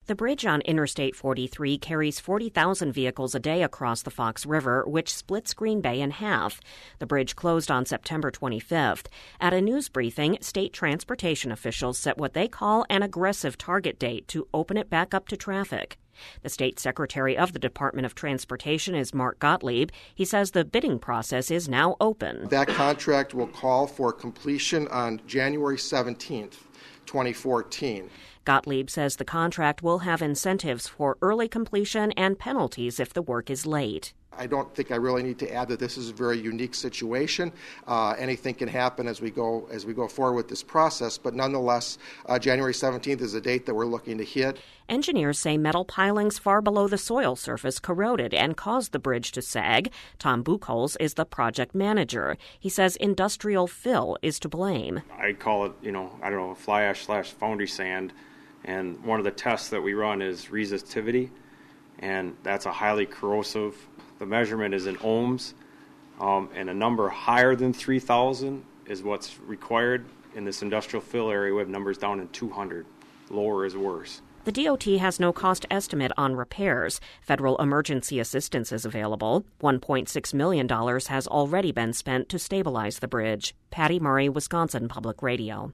The bridge on Interstate 43 carries 40,000 vehicles a day across the Fox River, which splits Green Bay in half. The bridge closed on September 25th. At a news briefing, state transportation officials set what they call an aggressive target date to open it back up to traffic. The state secretary of the Department of Transportation is Mark Gottlieb. He says the bidding process is now open. That contract will call for completion on January 17th, 2014. Gottlieb says the contract will have incentives for early completion and penalties if the work is late. I don't think I really need to add that this is a very unique situation. Anything can happen as we go forward with this process, but nonetheless, January 17th is a date that we're looking to hit. Engineers say metal pilings far below the soil surface corroded and caused the bridge to sag. Tom Buchholz is the project manager. He says industrial fill is to blame. I call it, fly ash/foundry sand, and one of the tests that we run is resistivity, and that's a highly corrosive. The measurement is in ohms, and a number higher than 3,000 is what's required. In this industrial fill area, we have numbers down in 200. Lower is worse. The DOT has no cost estimate on repairs. Federal emergency assistance is available. $1.6 million has already been spent to stabilize the bridge. Patty Murray, Wisconsin Public Radio.